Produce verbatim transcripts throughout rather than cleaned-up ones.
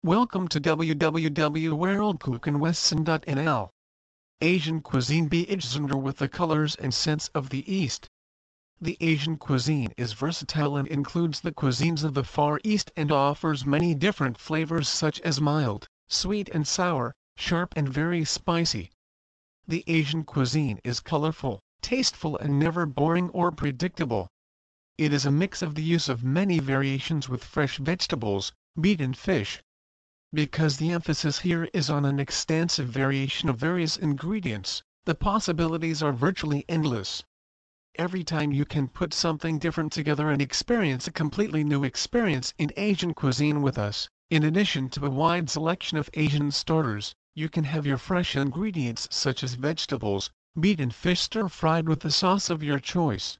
Welcome to w w w dot world cooking wesson dot n l. Asian cuisine begins with the colors and scents of the East. The Asian cuisine is versatile and includes the cuisines of the Far East and offers many different flavors such as mild, sweet and sour, sharp and very spicy. The Asian cuisine is colorful, tasteful and never boring or predictable. It is a mix of the use of many variations with fresh vegetables, meat and fish. Because the emphasis here is on an extensive variation of various ingredients, the possibilities are virtually endless. Every time you can put something different together and experience a completely new experience in Asian cuisine with us. In addition to a wide selection of Asian starters, you can have your fresh ingredients such as vegetables, meat and fish stir-fried with the sauce of your choice.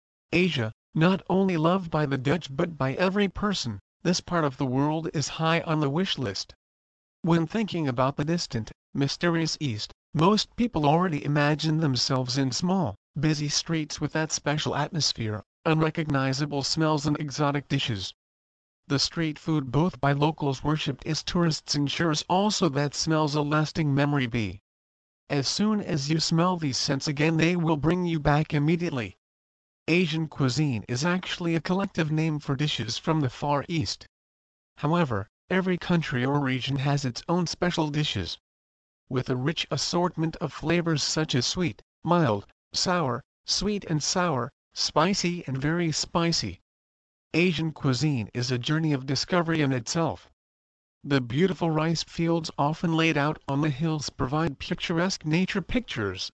Asia, not only loved by the Dutch but by every person, this part of the world is high on the wish list. When thinking about the distant, mysterious East, most people already imagine themselves in small, busy streets with that special atmosphere, unrecognizable smells and exotic dishes. The street food both by locals worshipped as tourists ensures also that smells a lasting memory be. As soon as you smell these scents again they will bring you back immediately. Asian cuisine is actually a collective name for dishes from the Far East. However, every country or region has its own special dishes. With a rich assortment of flavors such as sweet, mild, sour, sweet and sour, spicy and very spicy. Asian cuisine is a journey of discovery in itself. The beautiful rice fields often laid out on the hills provide picturesque nature pictures.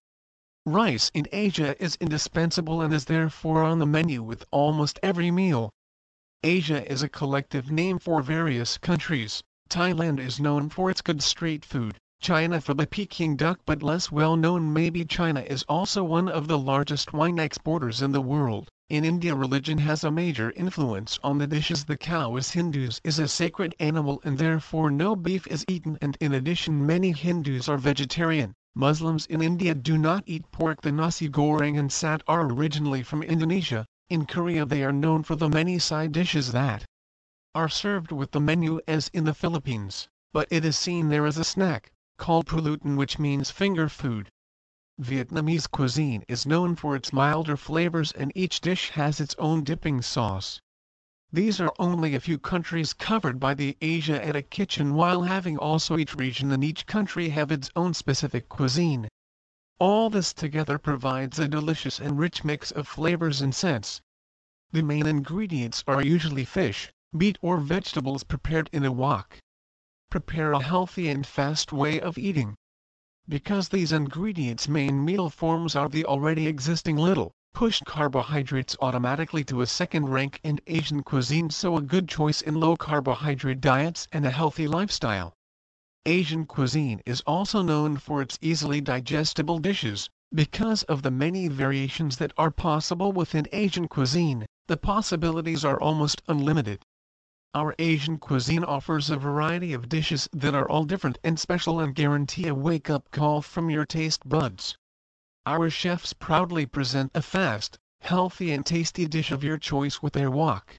Rice in Asia is indispensable and is therefore on the menu with almost every meal. Asia is a collective name for various countries. Thailand is known for its good street food, China for the Peking duck, but less well known maybe China is also one of the largest wine exporters in the world. In India religion has a major influence on the dishes. The cow as Hindus is a sacred animal and therefore no beef is eaten, and in addition many Hindus are vegetarian. Muslims in India do not eat pork. The nasi goreng and sat are originally from Indonesia. In Korea they are known for the many side dishes that are served with the menu as in the Philippines, but it is seen there as a snack, called pulutan, which means finger food. Vietnamese cuisine is known for its milder flavors and each dish has its own dipping sauce. These are only a few countries covered by the Asia at a Kitchen, while having also each region and each country have its own specific cuisine. All this together provides a delicious and rich mix of flavors and scents. The main ingredients are usually fish, meat or vegetables prepared in a wok. Prepare a healthy and fast way of eating. Because these ingredients' main meal forms are the already existing little, pushed carbohydrates automatically to a second rank in Asian cuisine, so a good choice in low carbohydrate diets and a healthy lifestyle. Asian cuisine is also known for its easily digestible dishes. Because of the many variations that are possible within Asian cuisine, the possibilities are almost unlimited. Our Asian cuisine offers a variety of dishes that are all different and special and guarantee a wake-up call from your taste buds. Our chefs proudly present a fast, healthy and tasty dish of your choice with their wok.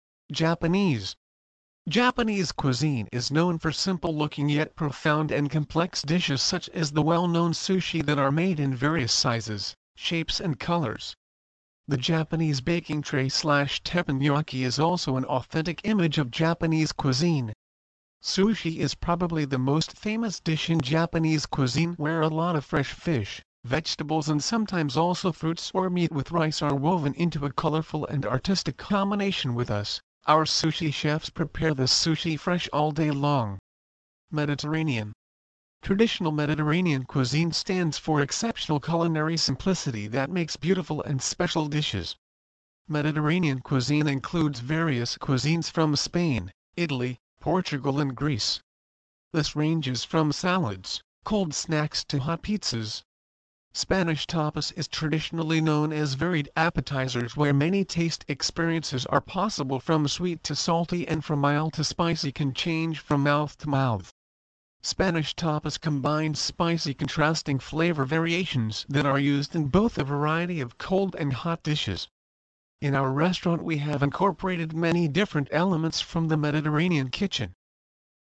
Japanese. Japanese cuisine is known for simple-looking yet profound and complex dishes such as the well-known sushi that are made in various sizes, shapes and colors. The Japanese baking tray slash teppanyaki is also an authentic image of Japanese cuisine. Sushi is probably the most famous dish in Japanese cuisine, where a lot of fresh fish, vegetables and sometimes also fruits or meat with rice are woven into a colorful and artistic combination with us. Our sushi chefs prepare the sushi fresh all day long. Mediterranean. Traditional Mediterranean cuisine stands for exceptional culinary simplicity that makes beautiful and special dishes. Mediterranean cuisine includes various cuisines from Spain, Italy, Portugal and Greece. This ranges from salads, cold snacks to hot pizzas. Spanish tapas is traditionally known as varied appetizers where many taste experiences are possible, from sweet to salty and from mild to spicy can change from mouth to mouth. Spanish tapas combines spicy contrasting flavor variations that are used in both a variety of cold and hot dishes. In our restaurant we have incorporated many different elements from the Mediterranean kitchen.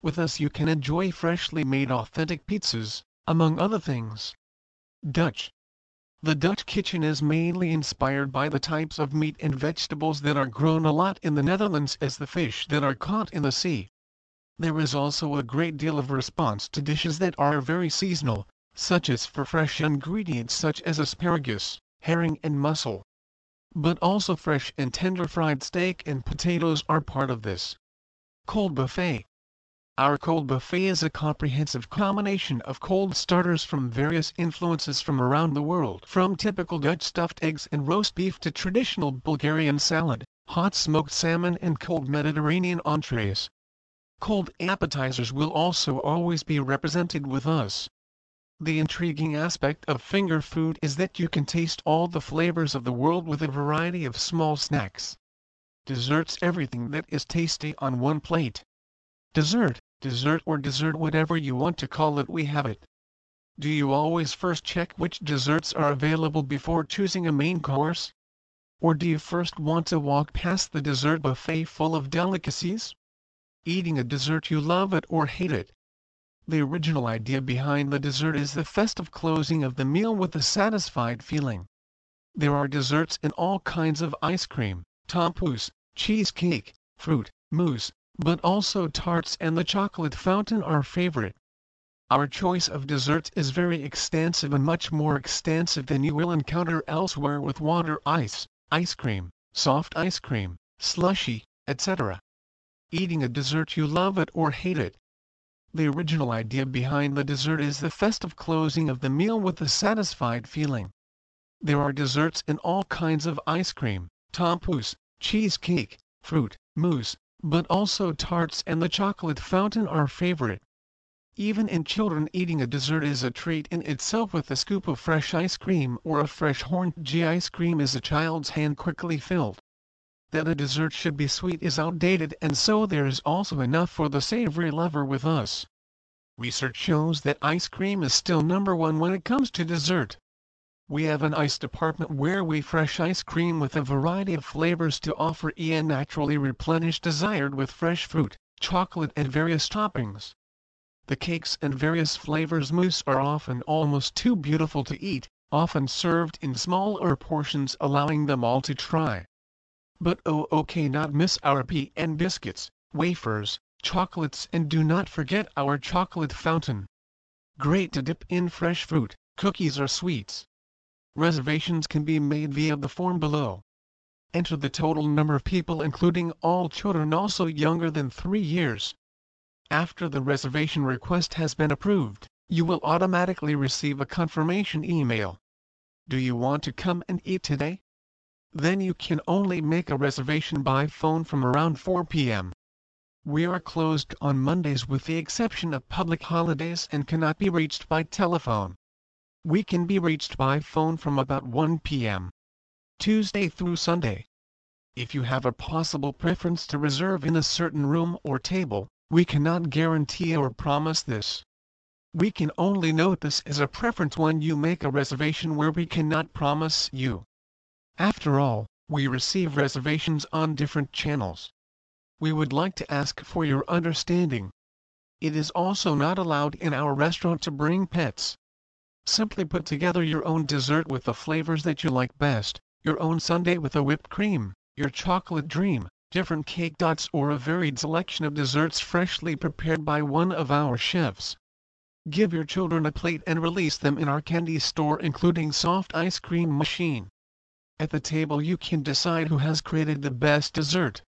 With us you can enjoy freshly made authentic pizzas, among other things. Dutch. The Dutch kitchen is mainly inspired by the types of meat and vegetables that are grown a lot in the Netherlands as the fish that are caught in the sea. There is also a great deal of response to dishes that are very seasonal, such as for fresh ingredients such as asparagus, herring and mussel. But also fresh and tender fried steak and potatoes are part of this. Cold buffet. Our cold buffet is a comprehensive combination of cold starters from various influences from around the world, from typical Dutch stuffed eggs and roast beef to traditional Bulgarian salad, hot smoked salmon and cold Mediterranean entrees. Cold appetizers will also always be represented with us. The intriguing aspect of finger food is that you can taste all the flavors of the world with a variety of small snacks. Desserts, everything that is tasty on one plate. Dessert, dessert or dessert, whatever you want to call it, we have it. Do you always first check which desserts are available before choosing a main course? Or do you first want to walk past the dessert buffet full of delicacies? Eating a dessert, you love it or hate it. The original idea behind the dessert is the festive closing of the meal with a satisfied feeling. There are desserts in all kinds of ice cream, tompoes, cheesecake, fruit, mousse, but also tarts and the chocolate fountain are favorite. Our choice of desserts is very extensive and much more extensive than you will encounter elsewhere, with water ice, ice cream, soft ice cream, slushy, et cetera. Eating a dessert, you love it or hate it. The original idea behind the dessert is the festive closing of the meal with a satisfied feeling. There are desserts in all kinds of ice cream, tompoes, cheesecake, fruit, mousse, but also tarts and the chocolate fountain are favorite. Even in children, eating a dessert is a treat in itself, with a scoop of fresh ice cream or a fresh Hornby ice cream is a child's hand quickly filled. That a dessert should be sweet is outdated, and so there is also enough for the savory lover with us. Research shows that ice cream is still number one when it comes to dessert. We have an ice department where we fresh ice cream with a variety of flavors to offer and naturally replenish desired with fresh fruit, chocolate and various toppings. The cakes and various flavors mousse are often almost too beautiful to eat, often served in smaller portions, allowing them all to try. But oh, okay, not miss our pea and biscuits, wafers, chocolates, and do not forget our chocolate fountain. Great to dip in fresh fruit, cookies or sweets. Reservations can be made via the form below. Enter the total number of people including all children also younger than three years. After the reservation request has been approved, you will automatically receive a confirmation email. Do you want to come and eat today? Then you can only make a reservation by phone from around four p m We are closed on Mondays with the exception of public holidays and cannot be reached by telephone. We can be reached by phone from about one p m Tuesday through Sunday. If you have a possible preference to reserve in a certain room or table, we cannot guarantee or promise this. We can only note this as a preference when you make a reservation, where we cannot promise you. After all, we receive reservations on different channels. We would like to ask for your understanding. It is also not allowed in our restaurant to bring pets. Simply put together your own dessert with the flavors that you like best, your own sundae with a whipped cream, your chocolate dream, different cake dots, or a varied selection of desserts freshly prepared by one of our chefs. Give your children a plate and release them in our candy store, including soft ice cream machine. At the table you can decide who has created the best dessert.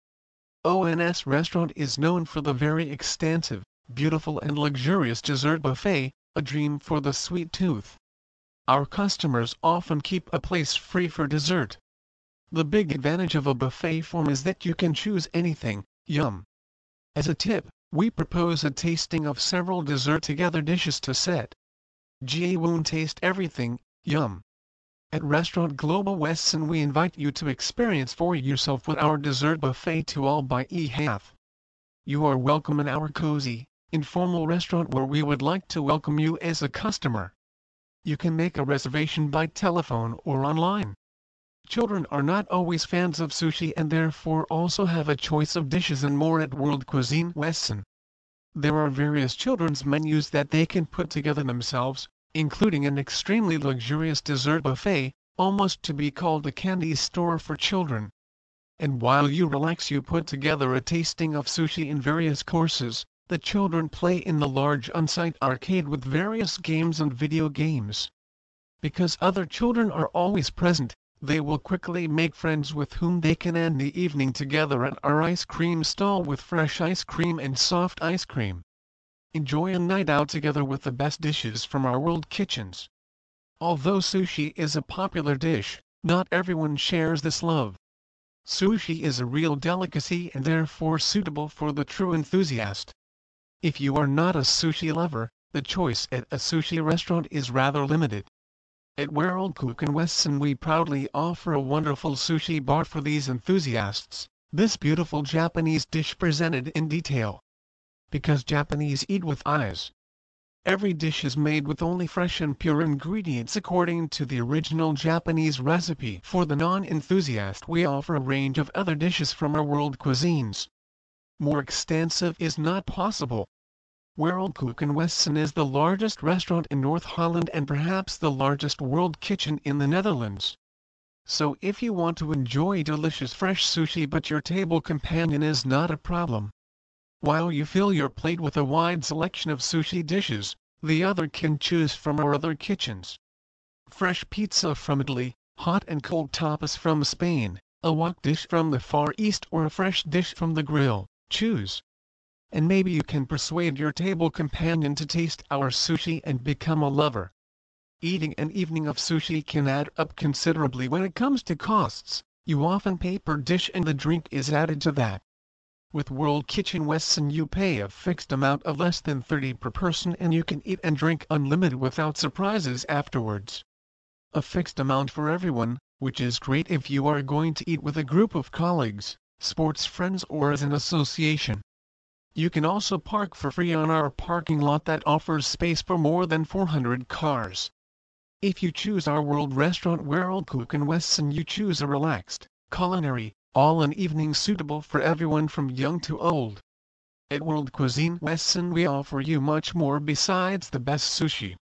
O N S Restaurant is known for the very extensive, beautiful and luxurious dessert buffet, a dream for the sweet tooth. Our customers often keep a place free for dessert. The big advantage of a buffet form is that you can choose anything. Yum! As a tip, we propose a tasting of several dessert together dishes to set. G A won't taste everything. Yum! At Restaurant Global Wesson we invite you to experience for yourself what our dessert buffet to all by E hath. You are welcome in our cozy, informal restaurant, where we would like to welcome you as a customer. You can make a reservation by telephone or online. Children are not always fans of sushi and therefore also have a choice of dishes and more at World Cuisine Wesson. There are various children's menus that they can put together themselves, including an extremely luxurious dessert buffet, almost to be called a candy store for children. And while you relax, you put together a tasting of sushi in various courses. The children play in the large on-site arcade with various games and video games. Because other children are always present, they will quickly make friends with whom they can end the evening together at our ice cream stall with fresh ice cream and soft ice cream. Enjoy a night out together with the best dishes from our world kitchens. Although sushi is a popular dish, not everyone shares this love. Sushi is a real delicacy and therefore suitable for the true enthusiast. If you are not a sushi lover, the choice at a sushi restaurant is rather limited. At World Kuchen Wesson we proudly offer a wonderful sushi bar for these enthusiasts, this beautiful Japanese dish presented in detail. Because Japanese eat with eyes. Every dish is made with only fresh and pure ingredients according to the original Japanese recipe. For the non-enthusiast we offer a range of other dishes from our world cuisines. More extensive is not possible. World Kuchen Wesson is the largest restaurant in North Holland and perhaps the largest world kitchen in the Netherlands. So if you want to enjoy delicious fresh sushi but your table companion is not a problem, while you fill your plate with a wide selection of sushi dishes, the other can choose from our other kitchens. Fresh pizza from Italy, hot and cold tapas from Spain, a wok dish from the Far East or a fresh dish from the grill, choose. And maybe you can persuade your table companion to taste our sushi and become a lover. Eating an evening of sushi can add up considerably when it comes to costs. You often pay per dish and the drink is added to that. With World Kitchen Wesson you pay a fixed amount of less than thirty per person and you can eat and drink unlimited without surprises afterwards. A fixed amount for everyone, which is great if you are going to eat with a group of colleagues, sports friends or as an association. You can also park for free on our parking lot that offers space for more than four hundred cars. If you choose our world restaurant World Kuchen Wesson you choose a relaxed, culinary, all-in evening suitable for everyone from young to old. At World Cuisine Wesson we offer you much more besides the best sushi.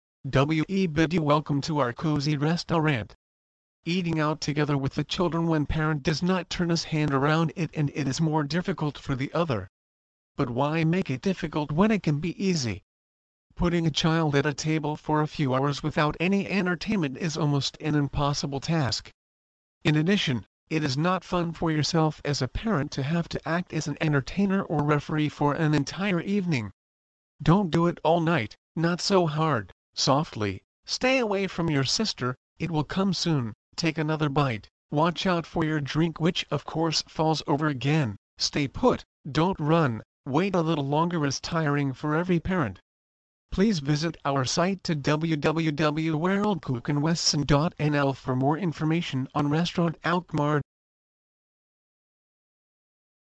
We bid you welcome to our cozy restaurant. Eating out together with the children when parent does not turn his hand around it and it is more difficult for the other. But why make it difficult when it can be easy? Putting a child at a table for a few hours without any entertainment is almost an impossible task. In addition, it is not fun for yourself as a parent to have to act as an entertainer or referee for an entire evening. Don't do it all night, not so hard, softly, stay away from your sister, it will come soon, take another bite, watch out for your drink which of course falls over again, stay put, don't run. Wait a little longer is tiring for every parent. Please visit our site to w w w dot world kuchen wesson dot n l for more information on Restaurant Alkmaar.